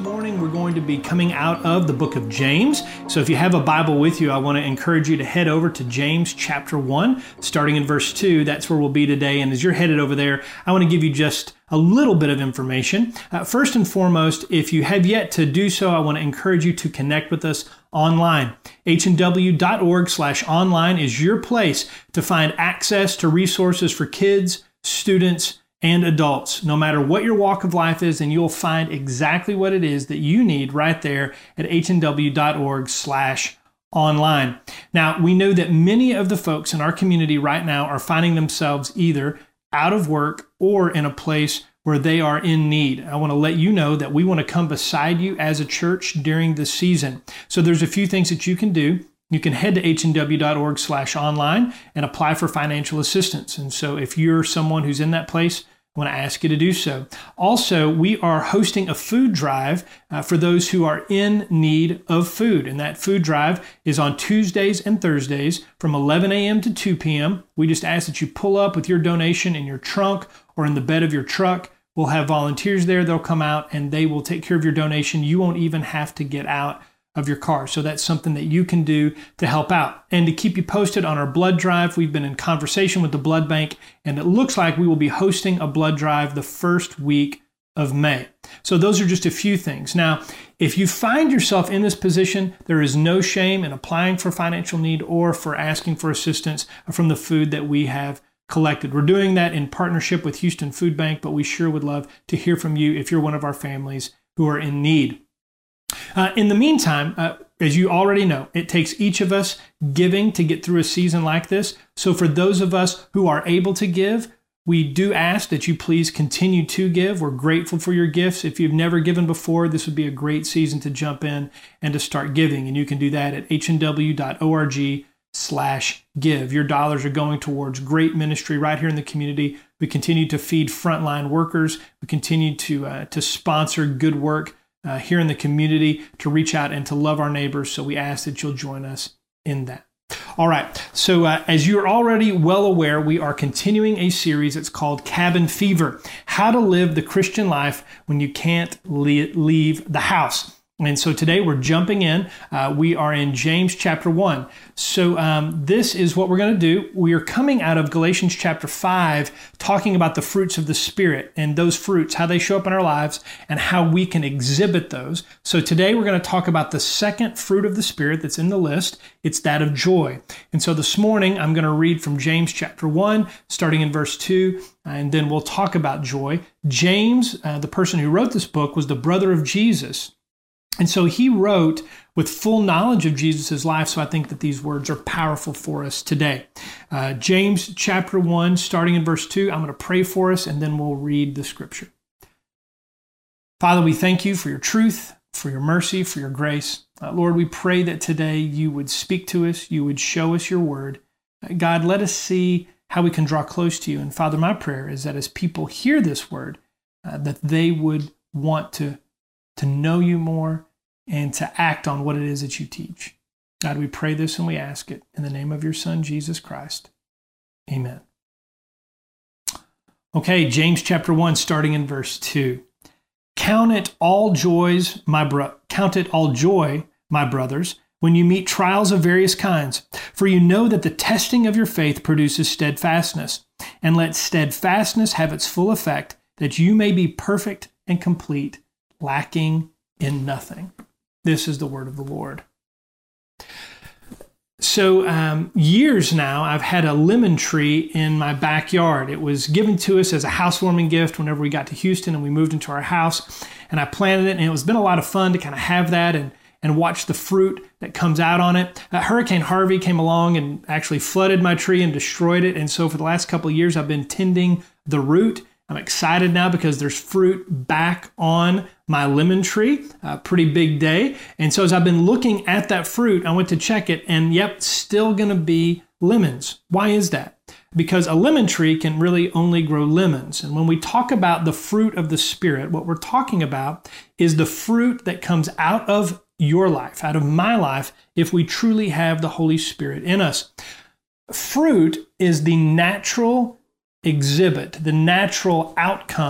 morning we're going to be coming out of the book of James. So if you have a Bible with you, I want to encourage you to head over to James chapter 1, starting in verse 2. That's where we'll be today. And as you're headed over there, I want to give you just a little bit of information. First and foremost, if you have yet to do so, I want to encourage you to connect with us online. hnw.org/online is your place to find access to resources for kids, students, and adults. No matter what your walk of life is, and you'll find exactly what it is that you need right there at hnw.org/online. Now, we know that many of the folks in our community right now are finding themselves either out of work or in a place where they are in need. I want to let you know that we want to come beside you as a church during this season. So there's a few things that you can do. You can head to hnw.org/online and apply for financial assistance. And so if you're someone who's in that place, I want to ask you to do so. Also, we are hosting a food drive for those who are in need of food. And that food drive is on Tuesdays and Thursdays from 11 a.m. to 2 p.m. We just ask that you pull up with your donation in your trunk or in the bed of your truck. We'll have volunteers there. They'll come out and they will take care of your donation. You won't even have to get out of your car. So that's something that you can do to help out. And to keep you posted on our blood drive, we've been in conversation with the blood bank, and it looks like we will be hosting a blood drive the first week of May. So those are just a few things. Now, if you find yourself in this position, there is no shame in applying for financial need or for asking for assistance from the food that we have collected. We're doing that in partnership with Houston Food Bank, but we sure would love to hear from you if you're one of our families who are in need. In the meantime, as you already know, it takes each of us giving to get through a season like this. So for those of us who are able to give, we do ask that you please continue to give. We're grateful for your gifts. If you've never given before, this would be a great season to jump in and to start giving. And you can do that at hnw.org/give. Your dollars are going towards great ministry right here in the community. We continue to feed frontline workers. We continue to sponsor good work here in the community, to reach out and to love our neighbors. So we ask that you'll join us in that. All right. So as you're already well aware, we are continuing a series that's called Cabin Fever: How to Live the Christian Life When You Can't Leave the House. And so today we're jumping in. We are in James chapter 1. So this is what we're going to do. We are coming out of Galatians chapter 5, talking about the fruits of the Spirit and those fruits, how they show up in our lives and how we can exhibit those. So today we're going to talk about the second fruit of the Spirit that's in the list. It's that of joy. And so this morning I'm going to read from James chapter 1, starting in verse 2, and then we'll talk about joy. James, the person who wrote this book, was the brother of Jesus. And so he wrote with full knowledge of Jesus' life, so I think that these words are powerful for us today. James chapter 1, starting in verse 2, I'm going to pray for us, and then we'll read the scripture. Father, we thank you for your truth, for your mercy, for your grace. Lord, we pray that today you would speak to us, you would show us your word. God, let us see how we can draw close to you. And Father, my prayer is that as people hear this word, that they would want to know you more and to act on what it is that you teach. God, we pray this and we ask it in the name of your Son, Jesus Christ. Amen. Okay, James chapter 1, starting in verse 2. Count it all joy, my brothers, when you meet trials of various kinds, for you know that the testing of your faith produces steadfastness. And let steadfastness have its full effect, that you may be perfect and complete, lacking in nothing. This is the word of the Lord. So years now, I've had a lemon tree in my backyard. It was given to us as a housewarming gift whenever we got to Houston and we moved into our house. And I planted it, and it's been a lot of fun to kind of have that and watch the fruit that comes out on it. Hurricane Harvey came along and actually flooded my tree and destroyed it. And so for the last couple of years, I've been tending the root. I'm excited now because there's fruit back on my lemon tree. Pretty big day. And so as I've been looking at that fruit, I went to check it, and yep, still going to be lemons. Why is that? Because a lemon tree can really only grow lemons. And when we talk about the fruit of the Spirit, what we're talking about is the fruit that comes out of your life, out of my life, if we truly have the Holy Spirit in us. Fruit is the natural exhibit, the natural outcome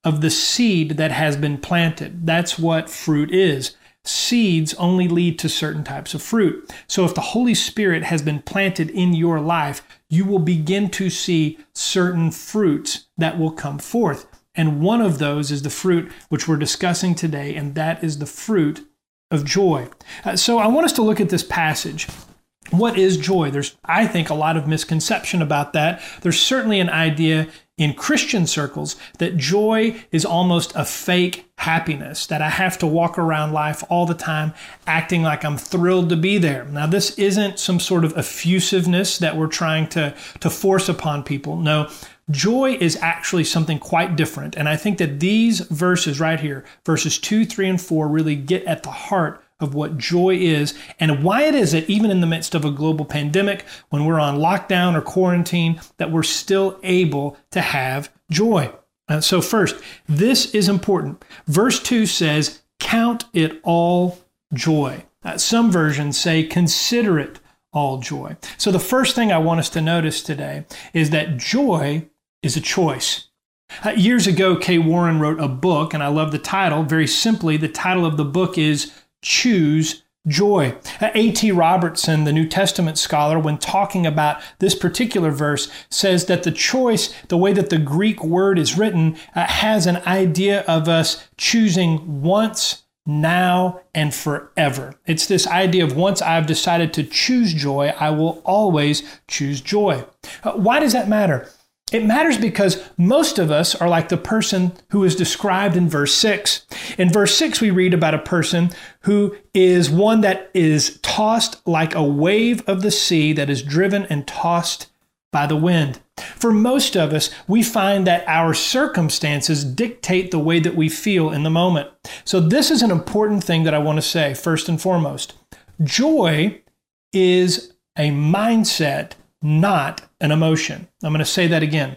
of the seed that has been planted. That's what fruit is. Seeds only lead to certain types of fruit. So if the Holy Spirit has been planted in your life, you will begin to see certain fruits that will come forth. And one of those is the fruit which we're discussing today, and that is the fruit of joy. So I want us to look at this passage. What is joy? There's, I think, a lot of misconception about that. There's certainly an idea in Christian circles that joy is almost a fake happiness, that I have to walk around life all the time acting like I'm thrilled to be there. Now, this isn't some sort of effusiveness that we're trying to force upon people. No, joy is actually something quite different. And I think that these verses right here, verses 2, 3, and 4, really get at the heart of what joy is and why it is that even in the midst of a global pandemic, when we're on lockdown or quarantine, that we're still able to have joy. So first, this is important. Verse 2 says, count it all joy. Some versions say, consider it all joy. So the first thing I want us to notice today is that joy is a choice. Years ago, Kay Warren wrote a book, and I love the title. Very simply, the title of the book is Choose Joy. A.T. Robertson, the New Testament scholar, when talking about this particular verse, says that the choice, the way that the Greek word is written, has an idea of us choosing once, now, and forever. It's this idea of once I've decided to choose joy, I will always choose joy. Why does that matter? It matters because most of us are like the person who is described in verse 6. In verse 6, we read about a person who is one that is tossed like a wave of the sea that is driven and tossed by the wind. For most of us, we find that our circumstances dictate the way that we feel in the moment. So this is an important thing that I want to say first and foremost. Joy is a mindset, not an emotion. I'm going to say that again.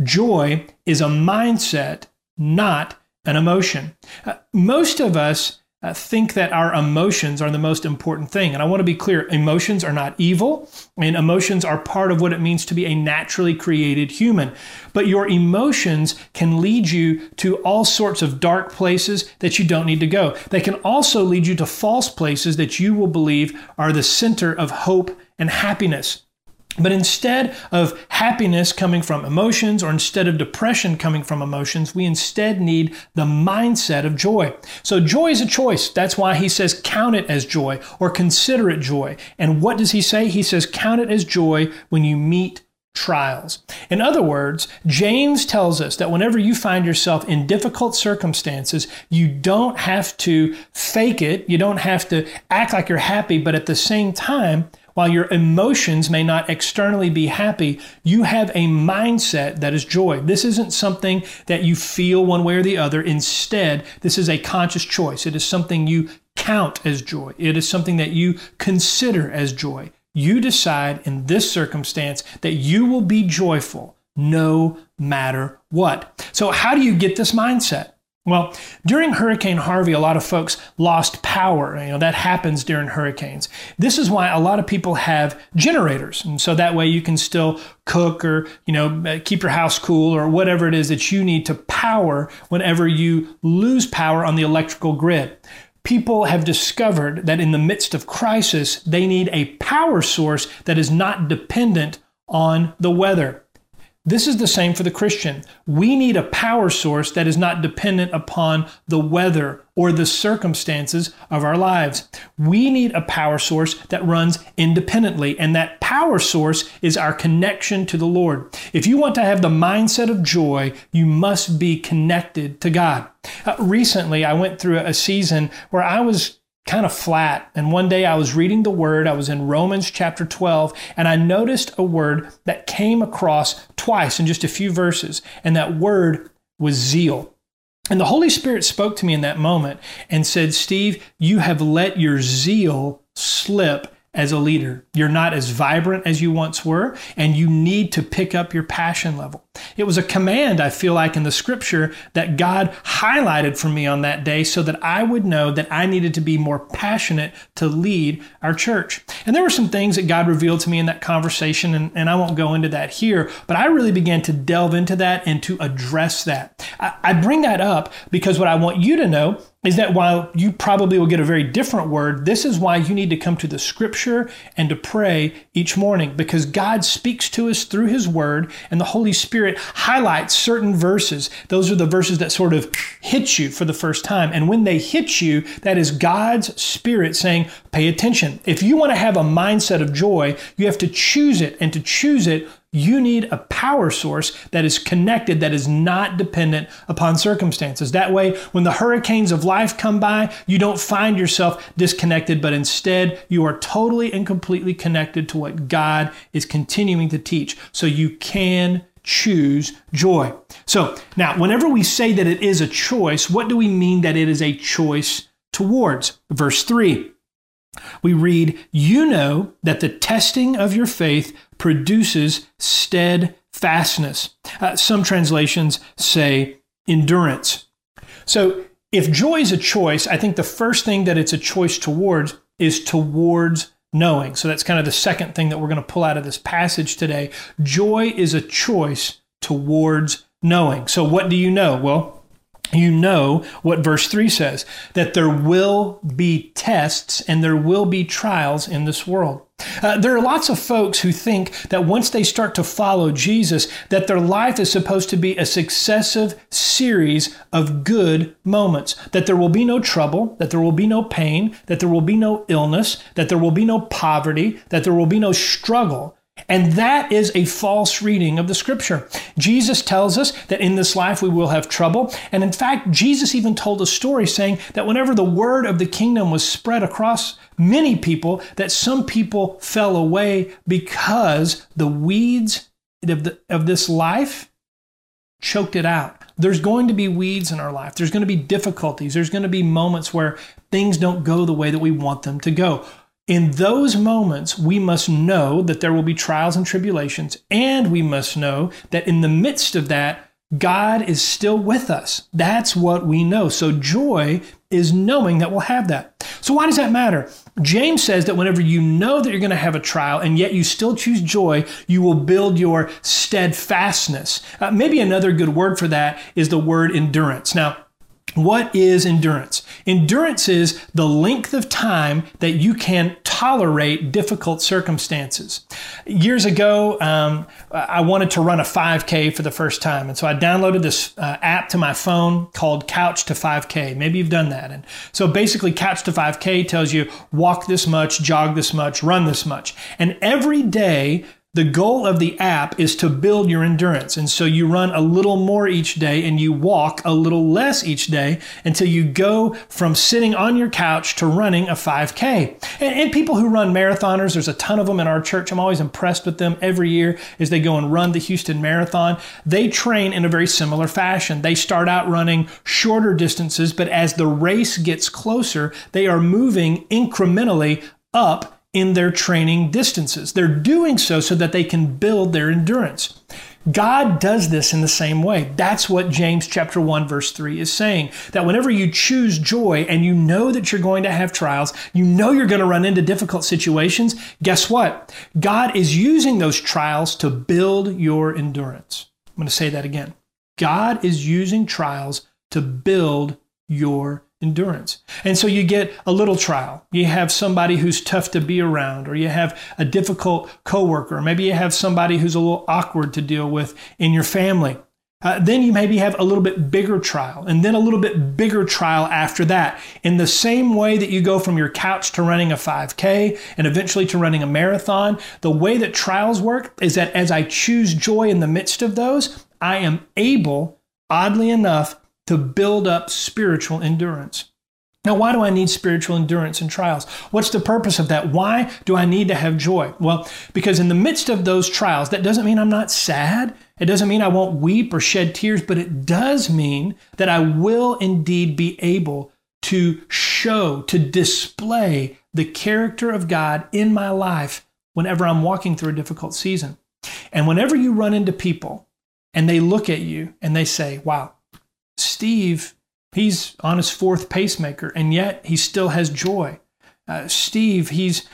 Joy is a mindset, not an emotion. Most of us think that our emotions are the most important thing. And I want to be clear, emotions are not evil, and emotions are part of what it means to be a naturally created human. But your emotions can lead you to all sorts of dark places that you don't need to go. They can also lead you to false places that you will believe are the center of hope and happiness. But instead of happiness coming from emotions, or instead of depression coming from emotions, we instead need the mindset of joy. So joy is a choice. That's why he says count it as joy or consider it joy. And what does he say? He says count it as joy when you meet trials. In other words, James tells us that whenever you find yourself in difficult circumstances, you don't have to fake it. You don't have to act like you're happy, but at the same time, while your emotions may not externally be happy, you have a mindset that is joy. This isn't something that you feel one way or the other. Instead, this is a conscious choice. It is something you count as joy. It is something that you consider as joy. You decide in this circumstance that you will be joyful no matter what. So how do you get this mindset? Well, during Hurricane Harvey, a lot of folks lost power. That happens during hurricanes. This is why a lot of people have generators. And so that way you can still cook or, keep your house cool or whatever it is that you need to power whenever you lose power on the electrical grid. People have discovered that in the midst of crisis, they need a power source that is not dependent on the weather. This is the same for the Christian. We need a power source that is not dependent upon the weather or the circumstances of our lives. We need a power source that runs independently, and that power source is our connection to the Lord. If you want to have the mindset of joy, you must be connected to God. Recently, I went through a season where I was kind of flat. And one day I was reading the word. I was in Romans chapter 12, and I noticed a word that came across twice in just a few verses. And that word was zeal. And the Holy Spirit spoke to me in that moment and said, Steve, you have let your zeal slip as a leader. You're not as vibrant as you once were, and you need to pick up your passion level. It was a command, I feel like, in the scripture that God highlighted for me on that day so that I would know that I needed to be more passionate to lead our church. And there were some things that God revealed to me in that conversation, and I won't go into that here, but I really began to delve into that and to address that. I bring that up because what I want you to know is that while you probably will get a very different word, this is why you need to come to the scripture and to pray each morning, because God speaks to us through his word, and the Holy Spirit highlights certain verses. Those are the verses that sort of hit you for the first time. And when they hit you, that is God's Spirit saying, pay attention. If you want to have a mindset of joy, you have to choose it. And to choose it, you need a power source that is connected, that is not dependent upon circumstances. That way, when the hurricanes of life come by, you don't find yourself disconnected, but instead you are totally and completely connected to what God is continuing to teach. So you can choose joy. So now, whenever we say that it is a choice, what do we mean that it is a choice towards? Verse 3. We read, you know that the testing of your faith produces steadfastness. Some translations say endurance. So if joy is a choice, I think the first thing that it's a choice towards is towards knowing. So that's kind of the second thing that we're going to pull out of this passage today. Joy is a choice towards knowing. So what do you know? Well, you know what verse 3 says, that there will be tests and there will be trials in this world. There are lots of folks who think that once they start to follow Jesus, that their life is supposed to be a successive series of good moments, that there will be no trouble, that there will be no pain, that there will be no illness, that there will be no poverty, that there will be no struggle. And that is a false reading of the scripture. Jesus tells us that in this life we will have trouble. And in fact, Jesus even told a story saying that whenever the word of the kingdom was spread across many people, that some people fell away because the weeds of this life choked it out. There's going to be weeds in our life. There's going to be difficulties. There's going to be moments where things don't go the way that we want them to go. In those moments, we must know that there will be trials and tribulations, and we must know that in the midst of that, God is still with us. That's what we know. So joy is knowing that we'll have that. So why does that matter? James says that whenever you know that you're going to have a trial and yet you still choose joy, you will build your steadfastness. Maybe another good word for that is the word endurance. Now, what is endurance? Endurance is the length of time that you can tolerate difficult circumstances. Years ago, I wanted to run a 5K for the first time. And so I downloaded this app to my phone called Couch to 5K. Maybe you've done that. And so basically Couch to 5K tells you walk this much, jog this much, run this much. And every day, the goal of the app is to build your endurance. And so you run a little more each day and you walk a little less each day until you go from sitting on your couch to running a 5K. And people who run marathoners, there's a ton of them in our church. I'm always impressed with them every year as they go and run the Houston Marathon. They train in a very similar fashion. They start out running shorter distances, but as the race gets closer, they are moving incrementally up in their training distances. They're doing so that they can build their endurance. God does this in the same way. That's what James chapter 1 verse 3 is saying, that whenever you choose joy and you know that you're going to have trials, you know you're going to run into difficult situations, guess what? God is using those trials to build your endurance. I'm going to say that again. God is using trials to build your endurance. And so you get a little trial. You have somebody who's tough to be around, or you have a difficult coworker, or maybe you have somebody who's a little awkward to deal with in your family. Then you maybe have a little bit bigger trial, and then a little bit bigger trial after that. In the same way that you go from your couch to running a 5K and eventually to running a marathon, the way that trials work is that as I choose joy in the midst of those, I am able, oddly enough, to build up spiritual endurance. Now, why do I need spiritual endurance in trials? What's the purpose of that? Why do I need to have joy? Well, because in the midst of those trials, that doesn't mean I'm not sad. It doesn't mean I won't weep or shed tears, but it does mean that I will indeed be able to show, to display the character of God in my life whenever I'm walking through a difficult season. And whenever you run into people and they look at you and they say, wow, Steve, he's on his fourth pacemaker, and yet he still has joy. Steve, he's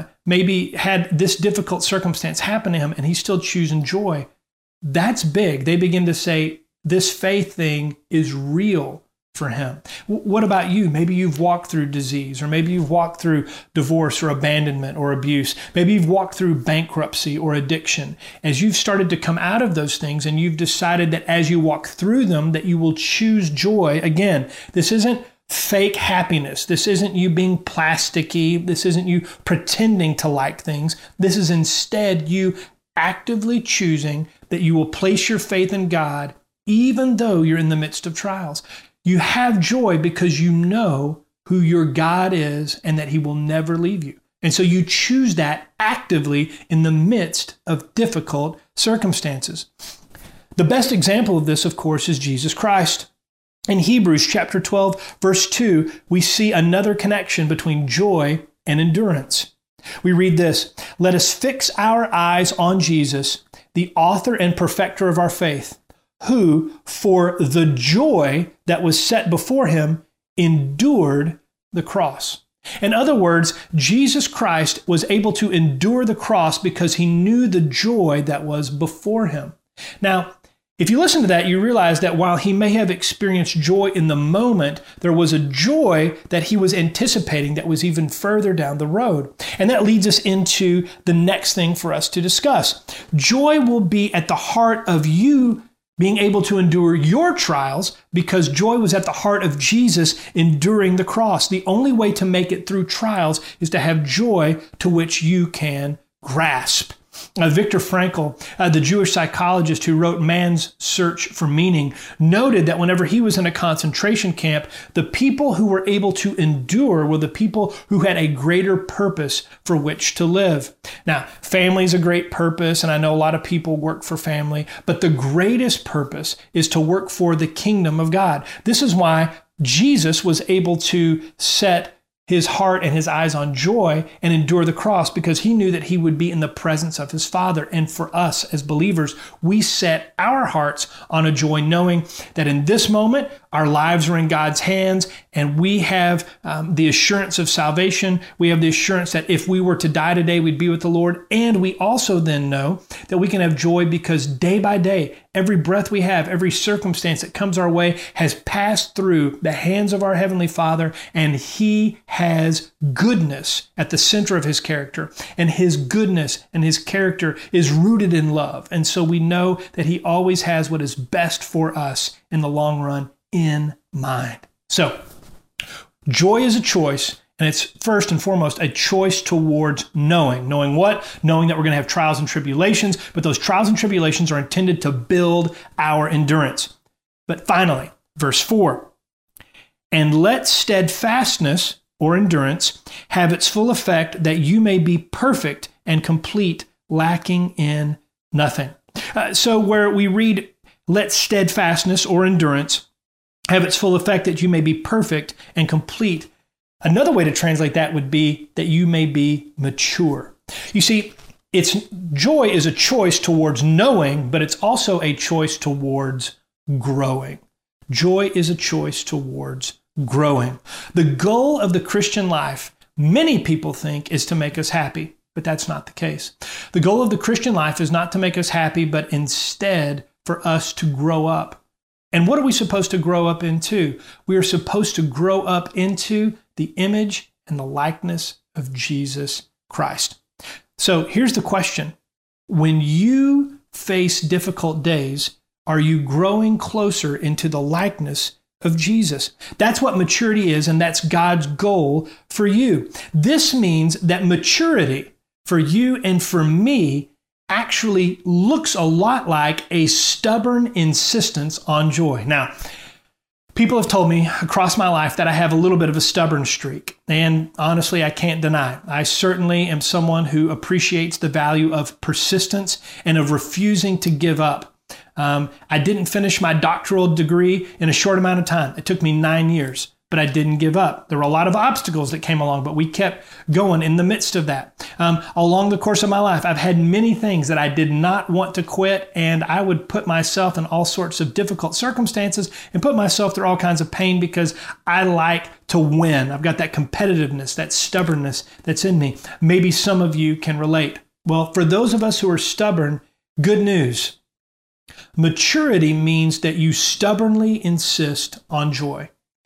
maybe had this difficult circumstance happen to him, and he's still choosing joy. That's big. They begin to say, this faith thing is real for him. What about you? Maybe you've walked through disease, or maybe you've walked through divorce or abandonment or abuse. Maybe you've walked through bankruptcy or addiction. As you've started to come out of those things and you've decided that as you walk through them, that you will choose joy. Again, this isn't fake happiness. This isn't you being plasticky. This isn't you pretending to like things. This is instead you actively choosing that you will place your faith in God even though you're in the midst of trials. You have joy because you know who your God is and that He will never leave you. And so you choose that actively in the midst of difficult circumstances. The best example of this, of course, is Jesus Christ. In Hebrews chapter 12, verse 2, we see another connection between joy and endurance. We read this, "Let us fix our eyes on Jesus, the author and perfecter of our faith, who, for the joy that was set before him, endured the cross." In other words, Jesus Christ was able to endure the cross because he knew the joy that was before him. Now, if you listen to that, you realize that while he may have experienced joy in the moment, there was a joy that he was anticipating that was even further down the road. And that leads us into the next thing for us to discuss. Joy will be at the heart of you being able to endure your trials because joy was at the heart of Jesus enduring the cross. The only way to make it through trials is to have joy to which you can grasp. Viktor Frankl, the Jewish psychologist who wrote Man's Search for Meaning, noted that whenever he was in a concentration camp, the people who were able to endure were the people who had a greater purpose for which to live. Now, family is a great purpose, and I know a lot of people work for family, but the greatest purpose is to work for the kingdom of God. This is why Jesus was able to set his heart and his eyes on joy and endure the cross, because he knew that he would be in the presence of his Father. And for us as believers, we set our hearts on a joy knowing that in this moment, our lives are in God's hands and we have the assurance of salvation. We have the assurance that if we were to die today, we'd be with the Lord. And we also then know that we can have joy because day by day, every breath we have, every circumstance that comes our way has passed through the hands of our Heavenly Father, and He has goodness at the center of His character. And His goodness and His character is rooted in love. And so we know that He always has what is best for us in the long run in mind. So, joy is a choice. And it's first and foremost a choice towards knowing. Knowing what? Knowing that we're going to have trials and tribulations, but those trials and tribulations are intended to build our endurance. But finally, verse 4, "And let steadfastness," or endurance, "have its full effect, that you may be perfect and complete, lacking in nothing." So where we read, "Let steadfastness," or endurance, "have its full effect, that you may be perfect and complete," another way to translate that would be that you may be mature. You see, joy is a choice towards knowing, but it's also a choice towards growing. Joy is a choice towards growing. The goal of the Christian life, many people think, is to make us happy, but that's not the case. The goal of the Christian life is not to make us happy, but instead for us to grow up. And what are we supposed to grow up into? We are supposed to grow up into the image and the likeness of Jesus Christ. So here's the question. When you face difficult days, are you growing closer into the likeness of Jesus? That's what maturity is, and that's God's goal for you. This means that maturity for you and for me actually looks a lot like a stubborn insistence on joy. Now, people have told me across my life that I have a little bit of a stubborn streak. And honestly, I can't deny it. I certainly am someone who appreciates the value of persistence and of refusing to give up. I didn't finish my doctoral degree in a short amount of time. It took me 9 years. but I didn't give up. There were a lot of obstacles that came along, but we kept going in the midst of that. Along the course of my life, I've had many things that I did not want to quit, and I would put myself in all sorts of difficult circumstances and put myself through all kinds of pain because I like to win. I've got that competitiveness, that stubbornness that's in me. Maybe some of you can relate. Well, for those of us who are stubborn, good news. Maturity means that you stubbornly insist on joy.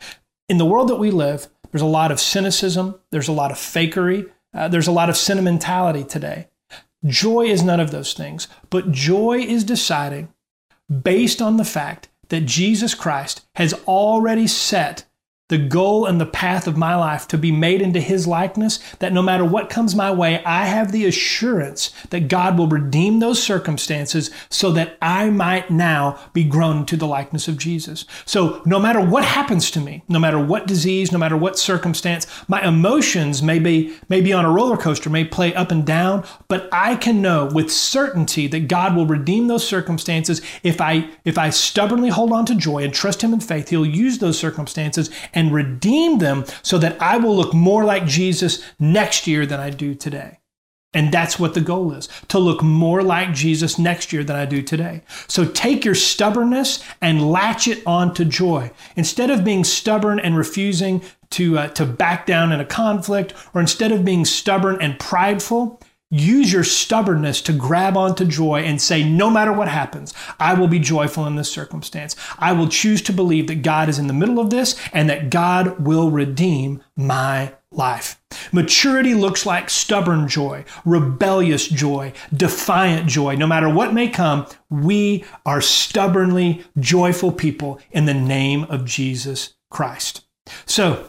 In the world that we live, there's a lot of cynicism, there's a lot of fakery, there's a lot of sentimentality today. Joy is none of those things, but joy is deciding based on the fact that Jesus Christ has already set the goal and the path of my life to be made into His likeness, that no matter what comes my way, I have the assurance that God will redeem those circumstances so that I might now be grown into the likeness of Jesus. So no matter what happens to me, no matter what disease, no matter what circumstance, my emotions may be on a roller coaster, may play up and down, but I can know with certainty that God will redeem those circumstances. If I stubbornly hold on to joy and trust Him in faith, He'll use those circumstances and redeem them so that I will look more like Jesus next year than I do today. And that's what the goal is, to look more like Jesus next year than I do today. So take your stubbornness and latch it onto joy. Instead of being stubborn and refusing to back down in a conflict, or instead of being stubborn and prideful, use your stubbornness to grab onto joy and say, no matter what happens, I will be joyful in this circumstance. I will choose to believe that God is in the middle of this and that God will redeem my life. Maturity looks like stubborn joy, rebellious joy, defiant joy. No matter what may come, we are stubbornly joyful people in the name of Jesus Christ. So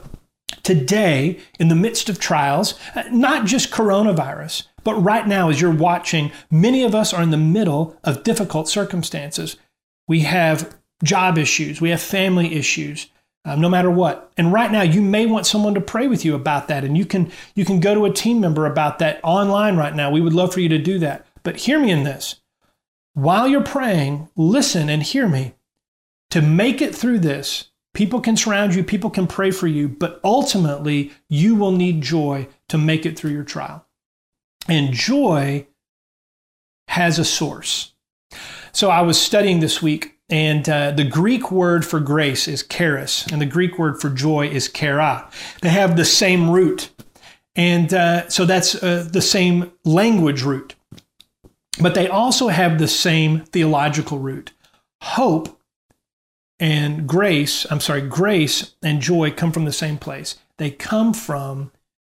today, in the midst of trials, not just coronavirus, but right now, as you're watching, many of us are in the middle of difficult circumstances. We have job issues. We have family issues, no matter what. And right now, you may want someone to pray with you about that. And you can go to a team member about that online right now. We would love for you to do that. But hear me in this. While you're praying, listen and hear me. To make it through this, people can surround you, people can pray for you, but ultimately, you will need joy to make it through your trial. And joy has a source. So I was studying this week, and the Greek word for grace is charis, and the Greek word for joy is chara. They have the same root, and so that's the same language root. But they also have the same theological root. Hope and grace and joy come from the same place. They come from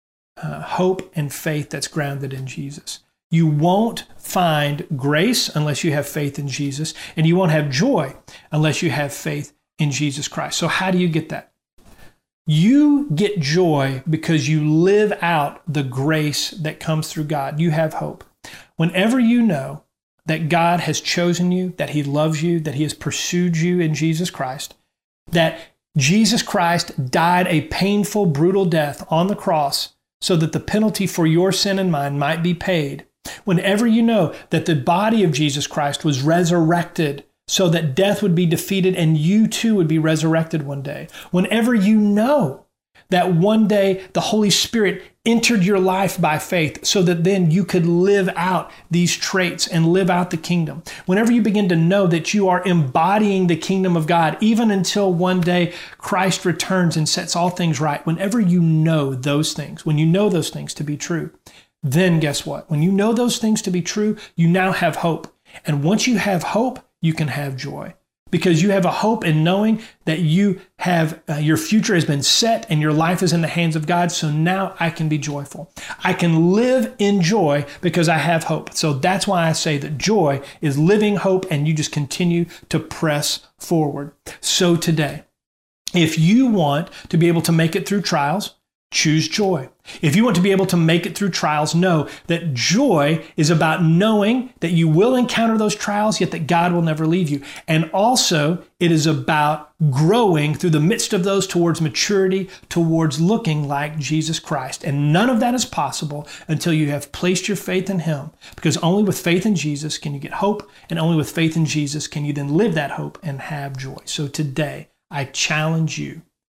hope and faith that's grounded in Jesus. You won't find grace unless you have faith in Jesus, and you won't have joy unless you have faith in Jesus Christ. So how do you get that? You get joy because you live out the grace that comes through God. You have hope. Whenever you know that God has chosen you, that He loves you, that He has pursued you in Jesus Christ, that Jesus Christ died a painful, brutal death on the cross so that the penalty for your sin and mine might be paid. Whenever you know that the body of Jesus Christ was resurrected so that death would be defeated and you too would be resurrected one day. Whenever you know that one day the Holy Spirit entered your life by faith so that then you could live out these traits and live out the kingdom. Whenever you begin to know that you are embodying the kingdom of God, even until one day Christ returns and sets all things right, whenever you know those things, when you know those things to be true, then guess what? When you know those things to be true, you now have hope. And once you have hope, you can have joy. Because you have a hope in knowing that you have your future has been set and your life is in the hands of God. So now I can be joyful. I can live in joy because I have hope. So that's why I say that joy is living hope, and you just continue to press forward. So today, if you want to be able to make it through trials, choose joy. If you want to be able to make it through trials, know that joy is about knowing that you will encounter those trials, yet that God will never leave you. And also, it is about growing through the midst of those towards maturity, towards looking like Jesus Christ. And none of that is possible until you have placed your faith in Him. Because only with faith in Jesus can you get hope, and only with faith in Jesus can you then live that hope and have joy. So today, I challenge you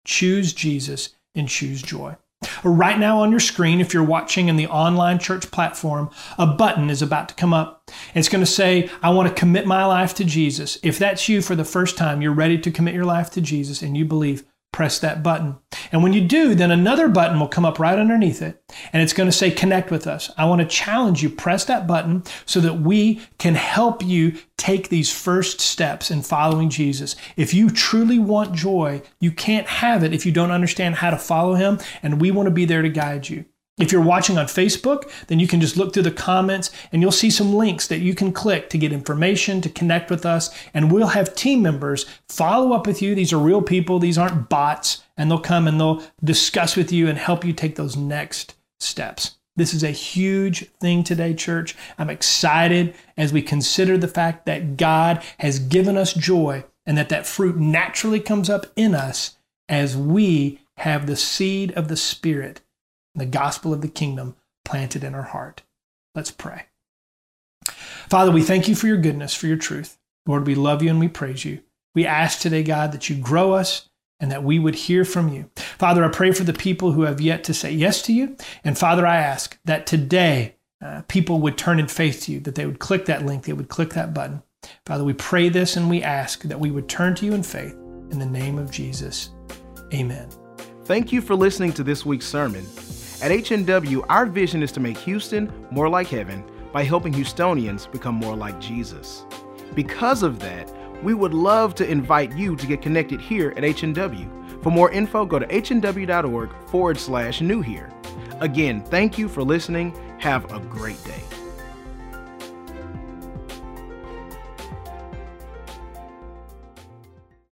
Choose Jesus and choose joy. Right now on your screen, if you're watching in the online church platform, a button is about to come up. It's going to say, I want to commit my life to Jesus. If that's you for the first time, you're ready to commit your life to Jesus and you believe, press that button. And when you do, then another button will come up right underneath it. And it's going to say, connect with us. I want to challenge you, press that button so that we can help you take these first steps in following Jesus. If you truly want joy, you can't have it if you don't understand how to follow him. And we want to be there to guide you. If you're watching on Facebook, then you can just look through the comments and you'll see some links that you can click to get information, to connect with us, and we'll have team members follow up with you. These are real people. These aren't bots, and they'll come and they'll discuss with you and help you take those next steps. This is a huge thing today, church. I'm excited as we consider the fact that God has given us joy and that fruit naturally comes up in us as we have the seed of the Spirit, the gospel of the kingdom planted in our heart. Let's pray. Father, we thank you for your goodness, for your truth. Lord, we love you and we praise you. We ask today, God, that you grow us and that we would hear from you. Father, I pray for the people who have yet to say yes to you. And Father, I ask that today people would turn in faith to you, that they would click that link, they would click that button. Father, we pray this and we ask that we would turn to you in faith. In the name of Jesus, amen. Thank you for listening to this week's sermon. At HNW, our vision is to make Houston more like heaven by helping Houstonians become more like Jesus. Because of that, we would love to invite you to get connected here at HNW. For more info, go to hnw.org/new here. Again, thank you for listening. Have a great day.